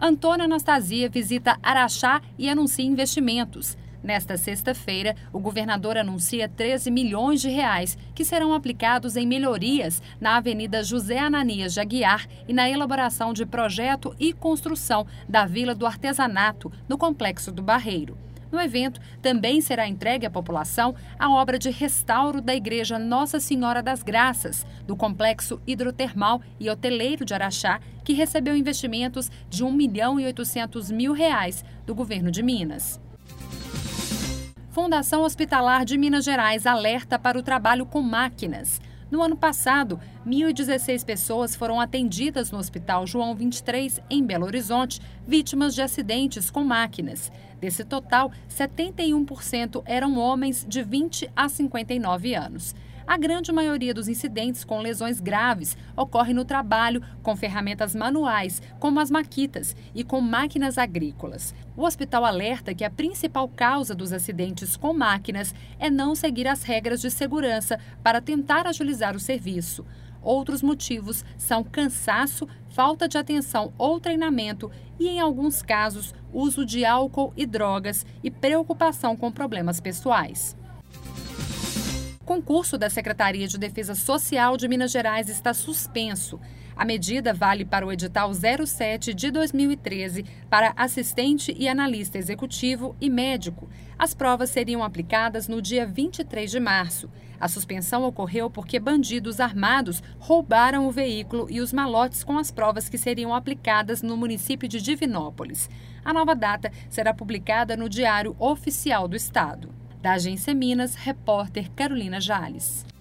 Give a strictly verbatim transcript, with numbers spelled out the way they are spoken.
Antônio Anastasia visita Araxá e anuncia investimentos. Nesta sexta-feira, o governador anuncia treze milhões de reais que serão aplicados em melhorias na Avenida José Ananias de Aguiar e na elaboração de projeto e construção da Vila do Artesanato, no Complexo do Barreiro. No evento, também será entregue à população a obra de restauro da Igreja Nossa Senhora das Graças, do Complexo Hidrotermal e Hoteleiro de Araxá, que recebeu investimentos de um milhão e oitocentos mil reais do governo de Minas. Fundação Hospitalar de Minas Gerais alerta para o trabalho com máquinas. No ano passado, mil e dezesseis pessoas foram atendidas no Hospital João vinte e três, em Belo Horizonte, vítimas de acidentes com máquinas. Desse total, setenta e um por cento eram homens de vinte a cinquenta e nove anos. A grande maioria dos incidentes com lesões graves ocorre no trabalho com ferramentas manuais, como as maquitas, e com máquinas agrícolas. O hospital alerta que a principal causa dos acidentes com máquinas é não seguir as regras de segurança para tentar agilizar o serviço. Outros motivos são cansaço, falta de atenção ou treinamento e, em alguns casos, uso de álcool e drogas e preocupação com problemas pessoais. O concurso da Secretaria de Defesa Social de Minas Gerais está suspenso. A medida vale para o edital zero sete de dois mil e treze para assistente e analista executivo e médico. As provas seriam aplicadas no dia vinte e três de março. A suspensão ocorreu porque bandidos armados roubaram o veículo e os malotes com as provas que seriam aplicadas no município de Divinópolis. A nova data será publicada no Diário Oficial do Estado. Da Agência Minas, repórter Carolina Jales.